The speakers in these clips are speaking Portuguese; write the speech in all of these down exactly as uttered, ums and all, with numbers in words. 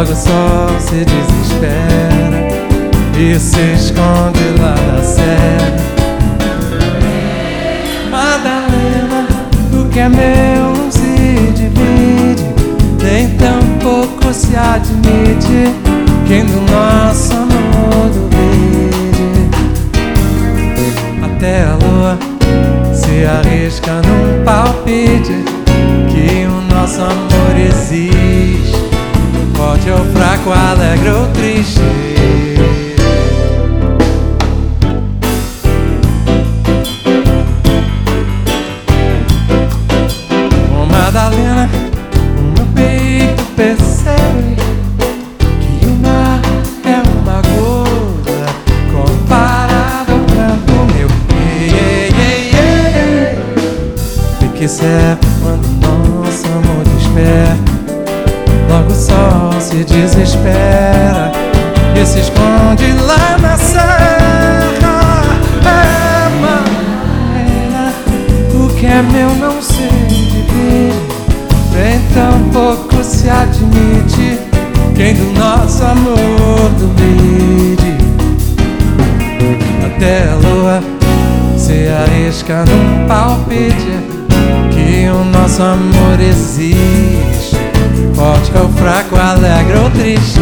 Logo o sol se desespera e se esconde lá na serra. Madalena, o que é meu não se divide, nem tão pouco se admite. Quem do nosso amor duvide, até a lua se arrisca num palpite que o nosso amor existe, forte ou fraco, alegre ou triste. Oh Madalena, o meu peito percebe que o mar é uma gota comparado ao campo meu. Ei, ei, ei, ei. Fique certo quando nosso amor desperta. Logo o sol se desespera e se esconde lá na serra. É, Madalena, o que é meu não se divide, nem tão pouco se admite. Quem do nosso amor duvide, até a lua se arrisca num palpite que o nosso amor existe, forte ou fraco, alegre ou triste.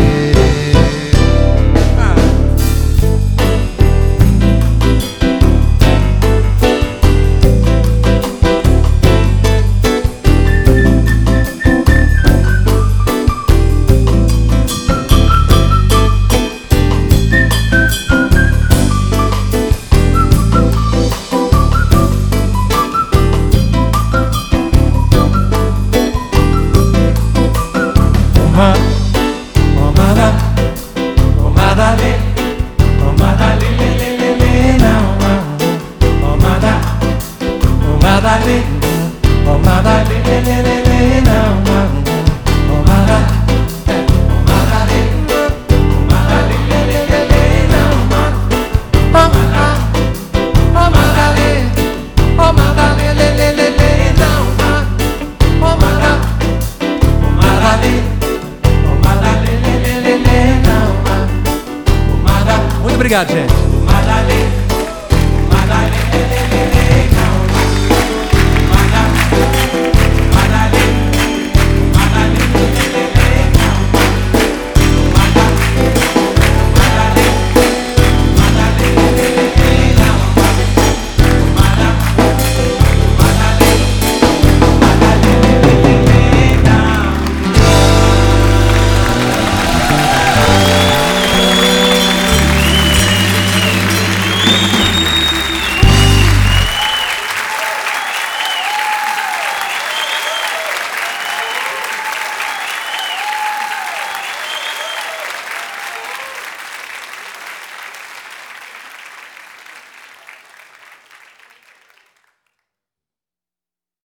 Oh Madalena, oh Madalena, oh Madalena, oh Madalena, oh Madalena, oh Madalena, oh Madalena. Muito obrigado, gente.